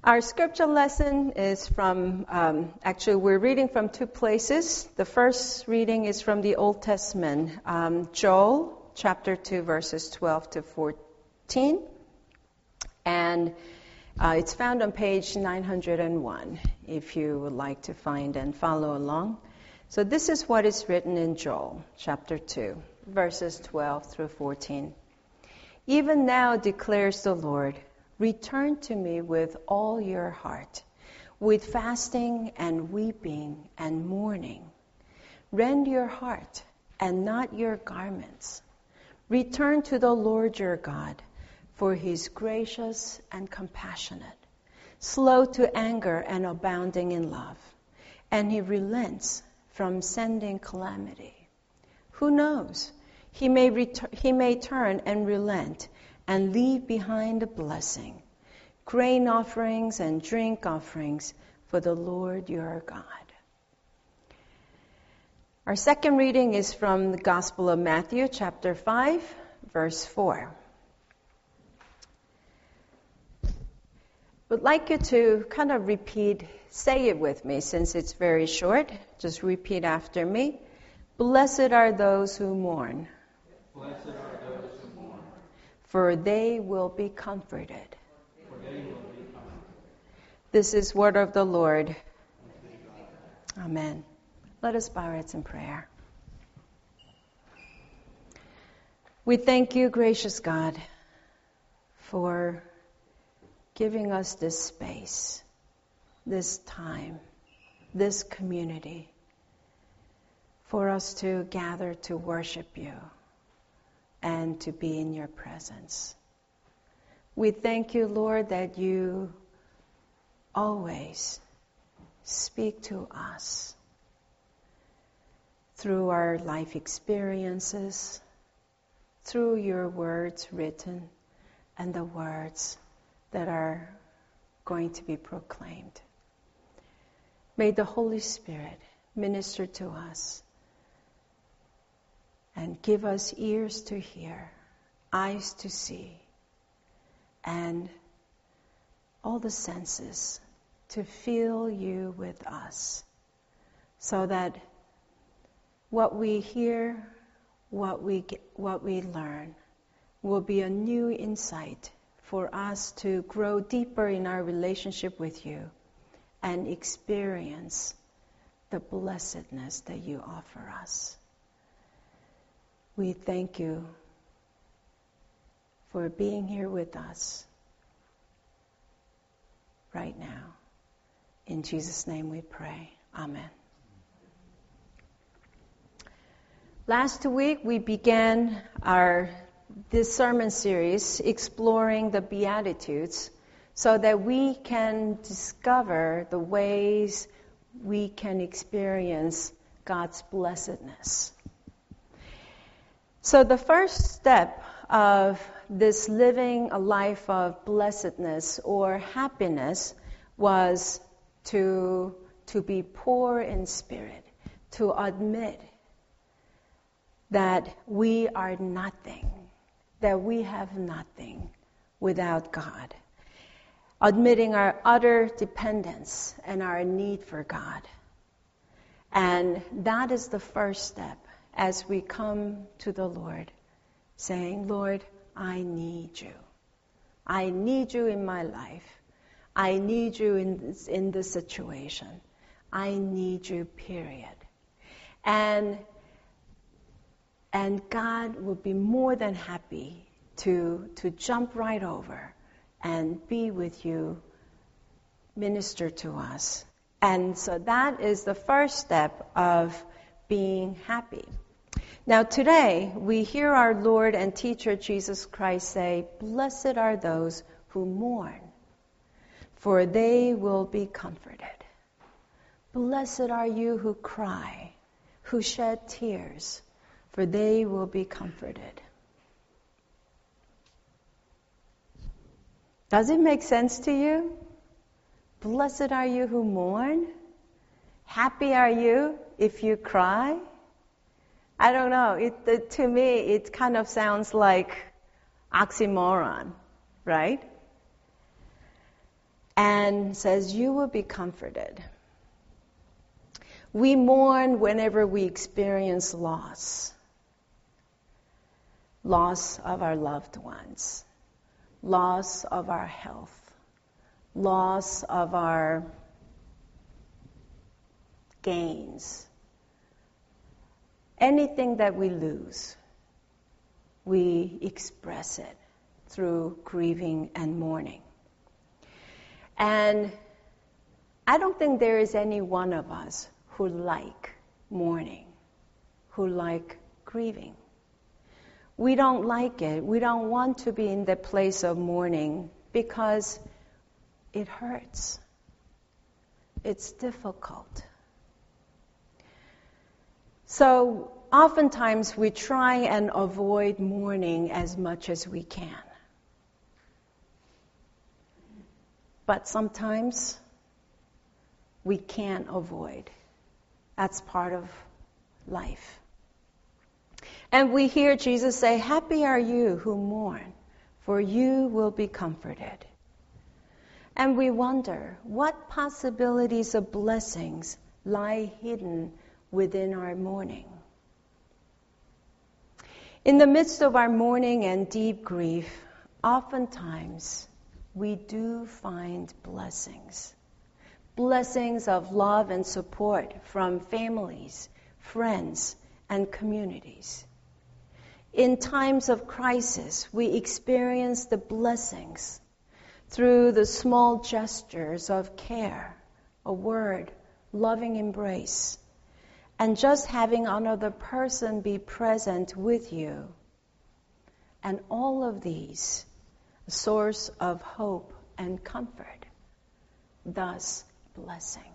Our scripture lesson is from, actually we're reading from two places. The first reading is from the Old Testament, Joel chapter 2 verses 12 to 14. And it's found on page 901 if you would like to find and follow along. So this is what is written in Joel chapter 2 verses 12 through 14. Even now declares the Lord, return to me with all your heart, with fasting and weeping and mourning. Rend your heart and not your garments. Return to the Lord your God, for he is gracious and compassionate, slow to anger and abounding in love, and he relents from sending calamity. Who knows? He may turn and relent and leave behind a blessing, grain offerings and drink offerings for the Lord your God. Our second reading is from the Gospel of Matthew, chapter 5, verse 4. Would like you to kind of say it with me since it's very short. Just repeat after me. Blessed are those who mourn. Blessed are those who mourn, for they will be comforted. This is word of the Lord. Amen. Let us bow our heads in prayer. We thank you, gracious God, for giving us this space, this time, this community, for us to gather to worship you and to be in your presence. We thank you, Lord, that you always speak to us through our life experiences, through your words written, and the words that are going to be proclaimed. May the Holy Spirit minister to us and give us ears to hear, eyes to see, and all the senses to feel you with us, so that what we hear, what we learn, will be a new insight for us to grow deeper in our relationship with you and experience the blessedness that you offer us. We thank you for being here with us right now. In Jesus' name we pray. Amen. Last week we began this sermon series exploring the Beatitudes so that we can discover the ways we can experience God's blessedness. So the first step of this living a life of blessedness or happiness was to be poor in spirit, to admit that we are nothing, that we have nothing without God. Admitting our utter dependence and our need for God. And that is the first step as we come to the Lord, saying, Lord, I need you. I need you in my life. I need you in this situation. I need you, period. And God will be more than happy to jump right over and be with you, minister to us. And so that is the first step of being happy. Now today, we hear our Lord and teacher Jesus Christ say, blessed are those who mourn, for they will be comforted. Blessed are you who cry, who shed tears, for they will be comforted. Does it make sense to you? Blessed are you who mourn. Happy are you if you cry. I don't know. To me, it kind of sounds like oxymoron, right? And and says, you will be comforted. We mourn whenever we experience loss. Loss of our loved ones. Loss of our health. Loss of our gains. Anything that we lose, we express it through grieving and mourning. And I don't think there is any one of us who like mourning, who like grieving. We don't like it. We don't want to be in the place of mourning because it hurts. It's difficult. So oftentimes we try and avoid mourning as much as we can. But sometimes we can't avoid. That's part of life. And we hear Jesus say, happy are you who mourn, for you will be comforted. And we wonder, what possibilities of blessings lie hidden within our mourning? In the midst of our mourning and deep grief, oftentimes we do find blessings. Blessings of love and support from families, friends, and communities. In times of crisis, we experience the blessings through the small gestures of care, a word, loving embrace, and just having another person be present with you. And all of these, a source of hope and comfort, thus blessing.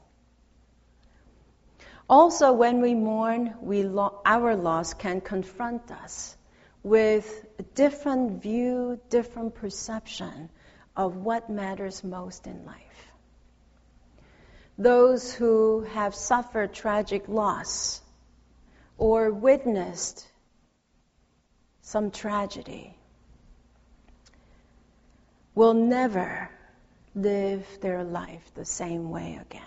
Also, when we mourn, our loss can confront us with a different view, different perception of what matters most in life. Those who have suffered tragic loss or witnessed some tragedy will never live their life the same way again.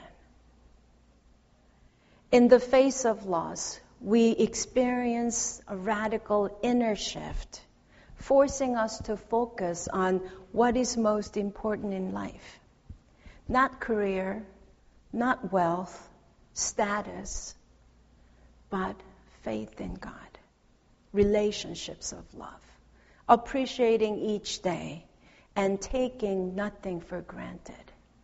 In the face of loss, we experience a radical inner shift, forcing us to focus on what is most important in life. Not career, not wealth, status, but faith in God, relationships of love, appreciating each day, and taking nothing for granted.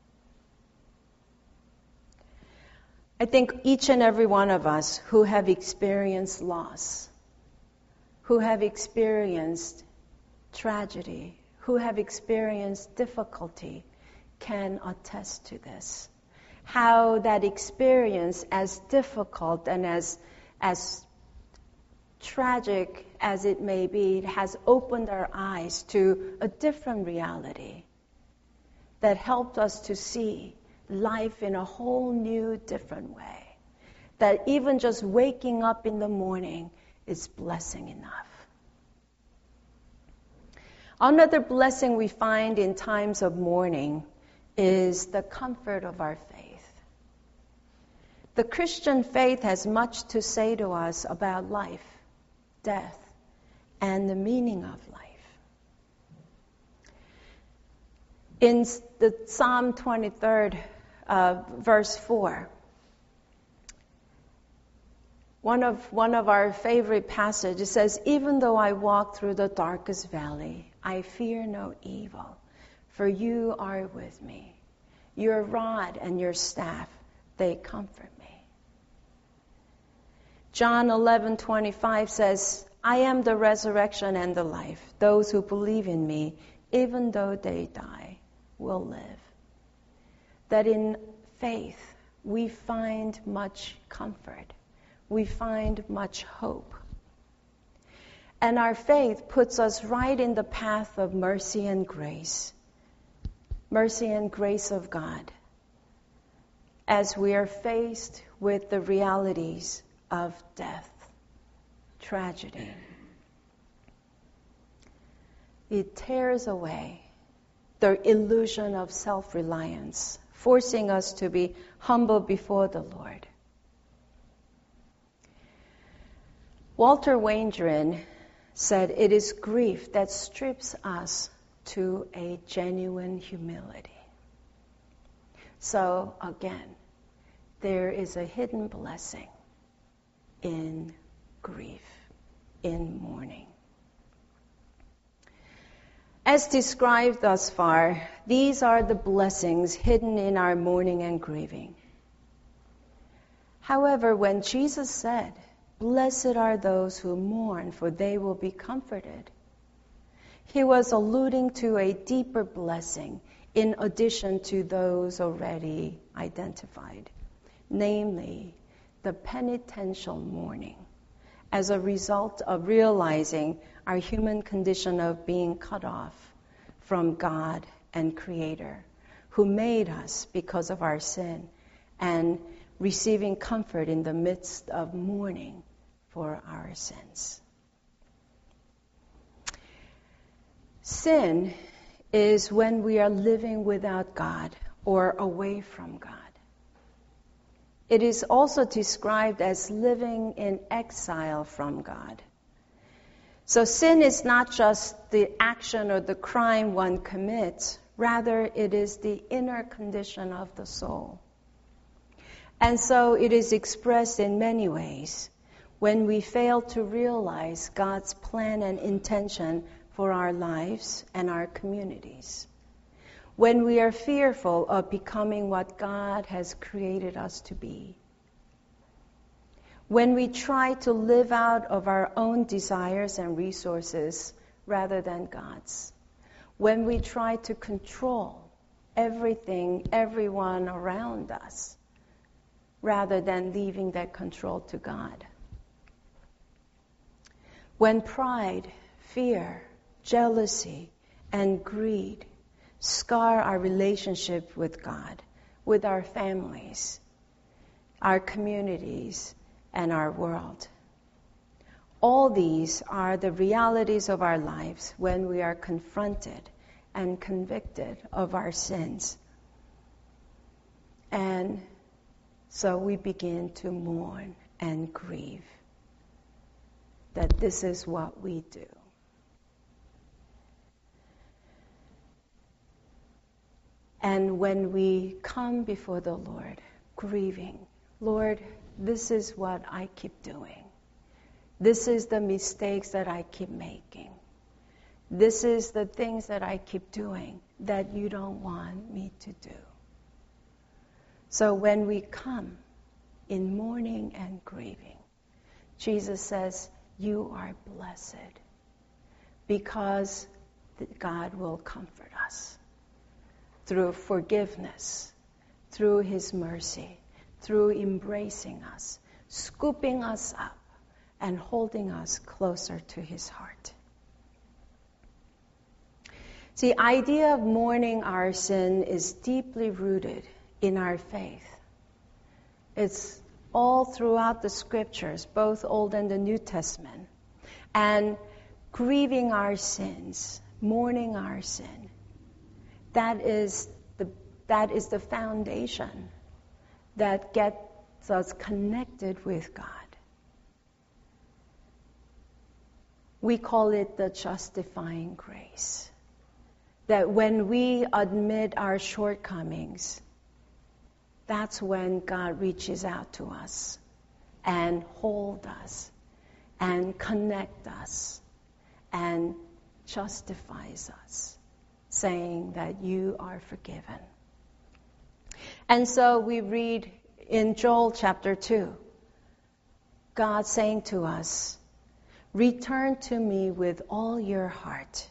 I think each and every one of us who have experienced loss, who have experienced tragedy, who have experienced difficulty, can attest to this. How that experience, as difficult and as tragic as it may be, it has opened our eyes to a different reality that helped us to see life in a whole new, different way. That even just waking up in the morning is blessing enough. Another blessing we find in times of mourning is the comfort of our faith. The Christian faith has much to say to us about life, death, and the meaning of life. In the Psalm 23rd, verse 4, one of our favorite passages says, even though I walk through the darkest valley, I fear no evil, for you are with me. Your rod and your staff, they comfort me. John 11:25 says, I am the resurrection and the life. Those who believe in me, even though they die, will live. That in faith we find much comfort. We find much hope. And our faith puts us right in the path of mercy and grace. Mercy and grace of God. As we are faced with the realities of death, tragedy. It tears away the illusion of self-reliance, forcing us to be humble before the Lord. Walter Wangerin said, "It is grief that strips us to a genuine humility." So again, there is a hidden blessing in grief, in mourning. As described thus far, these are the blessings hidden in our mourning and grieving. However, when Jesus said, "Blessed are those who mourn, for they will be comforted," he was alluding to a deeper blessing in addition to those already identified, namely the penitential mourning as a result of realizing our human condition of being cut off from God and Creator, who made us because of our sin, and receiving comfort in the midst of mourning for our sins. Sin is when we are living without God or away from God. It is also described as living in exile from God. So sin is not just the action or the crime one commits, rather it is the inner condition of the soul. And so it is expressed in many ways when we fail to realize God's plan and intention for our lives and our communities. When we are fearful of becoming what God has created us to be. When we try to live out of our own desires and resources rather than God's. When we try to control everything, everyone around us, rather than leaving that control to God. When pride, fear, jealousy, and greed scar our relationship with God, with our families, our communities, and our world. All these are the realities of our lives when we are confronted and convicted of our sins. And so we begin to mourn and grieve that this is what we do. And when we come before the Lord, grieving, "Lord, this is what I keep doing. This is the mistakes that I keep making. This is the things that I keep doing that you don't want me to do." So when we come in mourning and grieving, Jesus says, "You are blessed because God will comfort us through forgiveness, through His mercy, through embracing us, scooping us up, and holding us closer to His heart." See, the idea of mourning our sin is deeply rooted in our faith. It's all throughout the Scriptures, both Old and the New Testament. And grieving our sins, mourning our sin, that is the foundation that gets us connected with God. We call it the justifying grace. That when we admit our shortcomings, that's when God reaches out to us and holds us and connects us and justifies us, saying that you are forgiven. And so we read in Joel chapter 2, God saying to us, "Return to me with all your heart.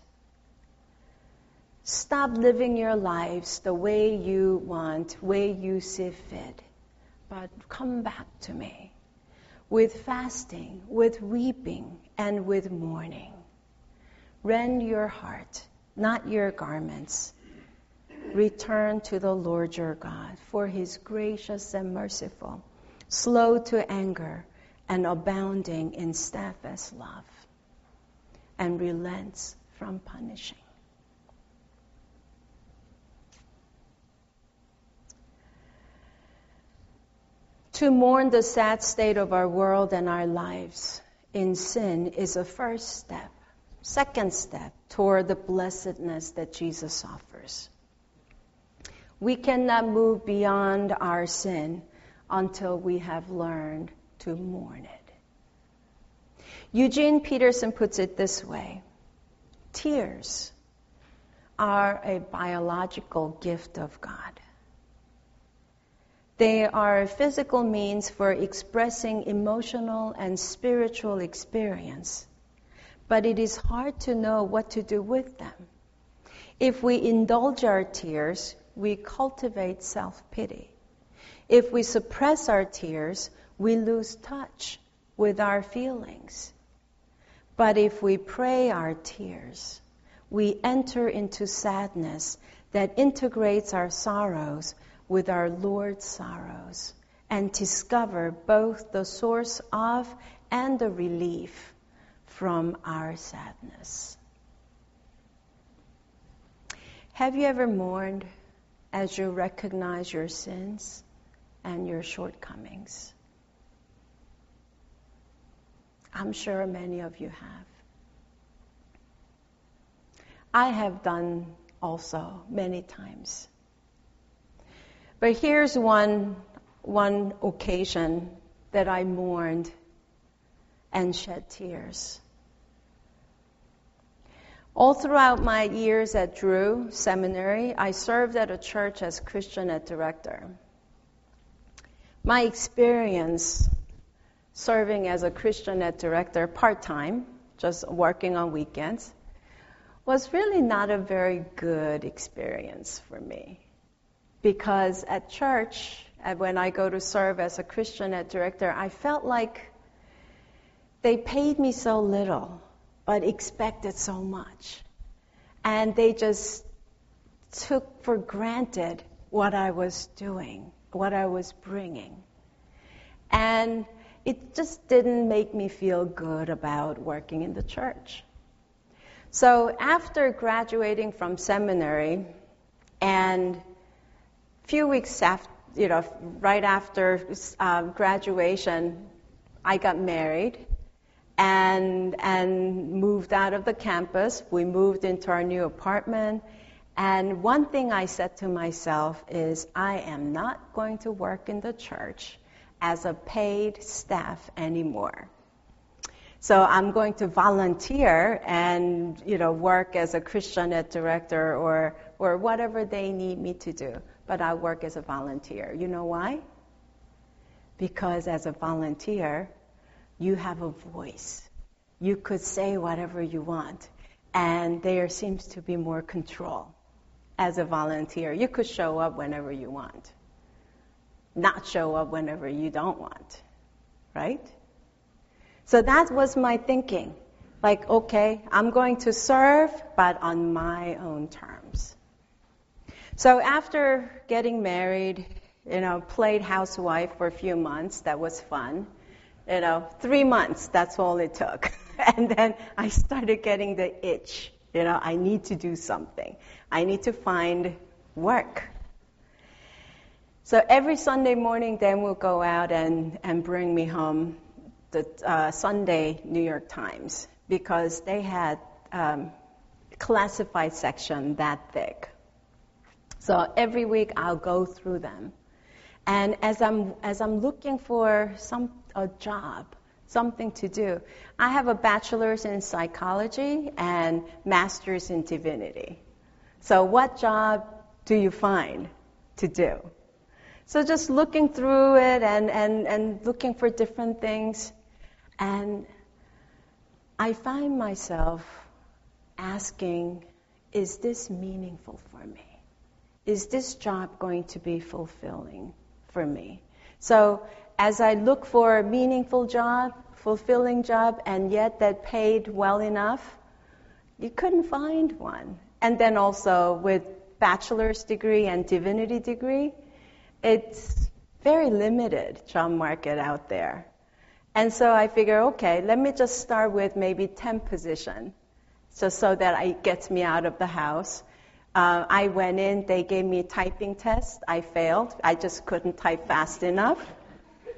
Stop living your lives the way you want, way you see fit, but come back to me with fasting, with weeping, and with mourning. Rend your heart, not your garments. Return to the Lord your God, for He is gracious and merciful, slow to anger, and abounding in steadfast love, and relents from punishing." To mourn the sad state of our world and our lives in sin is a first step, second step toward the blessedness that Jesus offers. We cannot move beyond our sin until we have learned to mourn it. Eugene Peterson puts it this way: tears are a biological gift of God. They are a physical means for expressing emotional and spiritual experience, but it is hard to know what to do with them. If we indulge our tears, we cultivate self-pity. If we suppress our tears, we lose touch with our feelings. But if we pray our tears, we enter into sadness that integrates our sorrows with our Lord's sorrows and discover both the source of and the relief from our sadness. Have you ever mourned as you recognize your sins and your shortcomings? I'm sure many of you have. I have done also many times. But here's one occasion that I mourned and shed tears. All throughout my years at Drew Seminary, I served at a church as Christian Ed Director. My experience serving as a Christian Ed Director part-time, just working on weekends, was really not a very good experience for me. Because at church, when I go to serve as a Christian Ed Director, I felt like they paid me so little, but expected so much. And they just took for granted what I was doing, what I was bringing. And it just didn't make me feel good about working in the church. So after graduating from seminary and few weeks after, right after graduation, I got married and moved out of the campus. We moved into our new apartment. And one thing I said to myself is, I am not going to work in the church as a paid staff anymore. So I'm going to volunteer and, work as a Christian Ed Director or whatever they need me to do. But I work as a volunteer. You know why? Because as a volunteer, you have a voice. You could say whatever you want. And there seems to be more control as a volunteer. You could show up whenever you want. Not show up whenever you don't want. Right? So that was my thinking. Like, okay, I'm going to serve, but on my own terms. So after getting married, played housewife for a few months. That was fun. 3 months, that's all it took. And then I started getting the itch. I need to do something. I need to find work. So every Sunday morning, Dan will go out and bring me home the Sunday New York Times because they had classified section that thick. So every week I'll go through them. And as I'm looking for a job, something to do, I have a bachelor's in psychology and master's in divinity. So what job do you find to do? So just looking through it and looking for different things. And I find myself asking, is this meaningful for me? Is this job going to be fulfilling for me? So as I look for a meaningful job, fulfilling job, and yet that paid well enough, you couldn't find one. And then also with bachelor's degree and divinity degree, it's very limited job market out there. And so I figure, okay, let me just start with maybe 10 position, just so that it gets me out of the house. I went in, they gave me a typing test. I failed. I just couldn't type fast enough.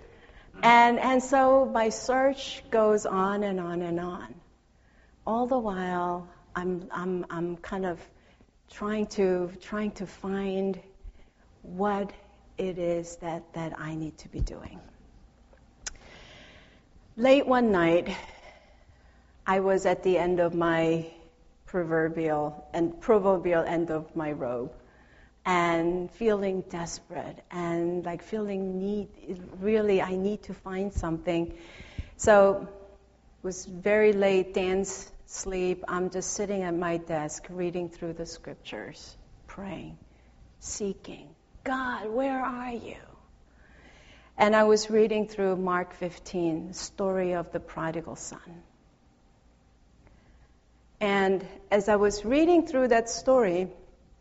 And so my search goes on and on and on. All the while, I'm kind of trying to find what it is that I need to be doing. Late one night, I was at the end of my proverbial end of my rope, and feeling desperate and like feeling I need to find something. So it was very late, Dan's sleep. I'm just sitting at my desk reading through the scriptures, praying, seeking, God, where are you? And I was reading through Mark 15, the story of the prodigal son. And as I was reading through that story,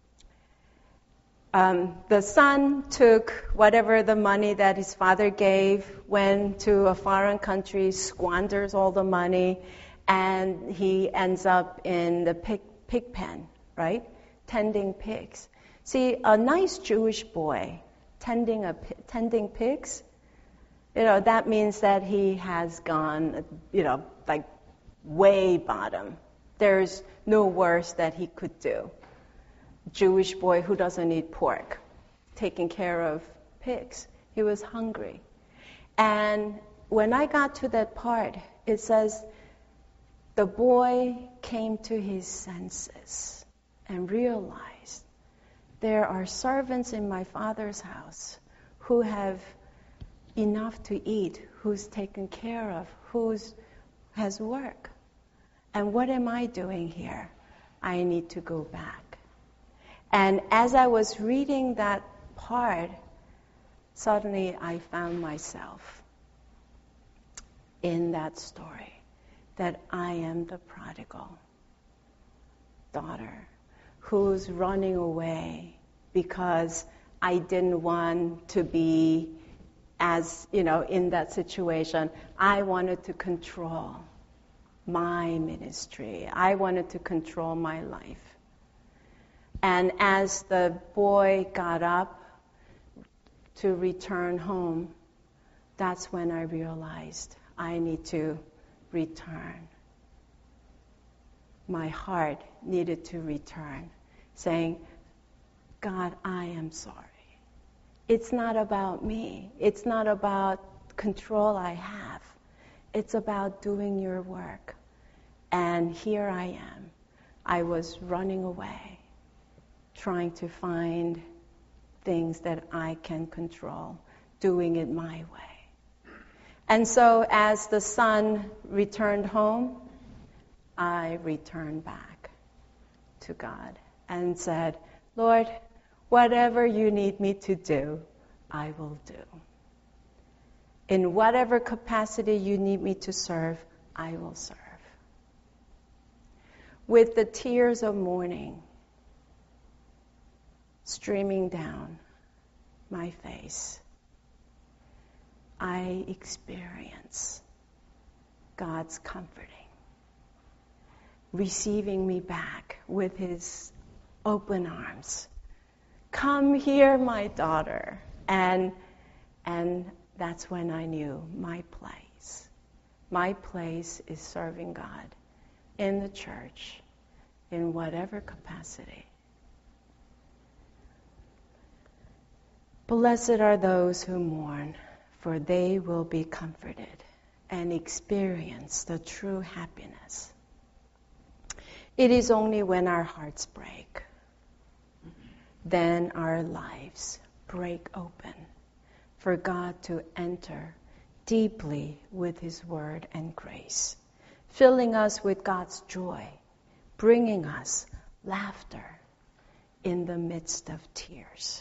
the son took whatever the money that his father gave, went to a foreign country, squanders all the money, and he ends up in the pig pen, right? Tending pigs. See, a nice Jewish boy tending pigs, that means that he has gone, like way bottom. There's no worse that he could do. Jewish boy who doesn't eat pork, taking care of pigs. He was hungry. And when I got to that part, it says, the boy came to his senses and realized there are servants in my father's house who have enough to eat, who's taken care of, has work. And what am I doing here? I need to go back. And as I was reading that part, suddenly I found myself in that story, that I am the prodigal daughter who's running away because I didn't want to be in that situation. I wanted to control my ministry. I wanted to control my life. And as the boy got up to return home, that's when I realized I need to return. My heart needed to return, saying, God, I am sorry. It's not about me. It's not about control I have. It's about doing your work. And here I am. I was running away, trying to find things that I can control, doing it my way. And so as the son returned home, I returned back to God and said, Lord, whatever you need me to do, I will do. In whatever capacity you need me to serve, I will serve. With the tears of mourning streaming down my face, I experience God's comforting, receiving me back with his open arms. Come here, my daughter. And that's when I knew my place. My place is serving God in the church, in whatever capacity. Blessed are those who mourn, for they will be comforted and experience the true happiness. It is only when our hearts break, then our lives break open for God to enter deeply with his word and grace, filling us with God's joy, bringing us laughter in the midst of tears.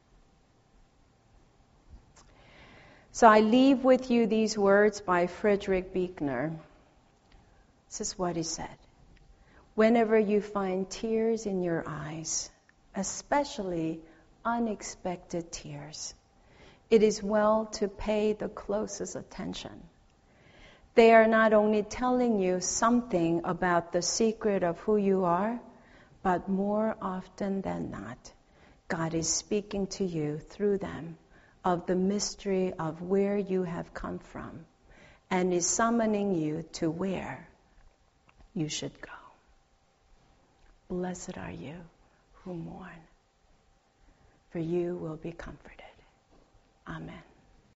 So I leave with you these words by Frederick Buechner. This is what he said. Whenever you find tears in your eyes, especially unexpected tears, it is well to pay the closest attention. They are not only telling you something about the secret of who you are, but more often than not, God is speaking to you through them of the mystery of where you have come from and is summoning you to where you should go. Blessed are you who mourn, for you will be comforted. Amen.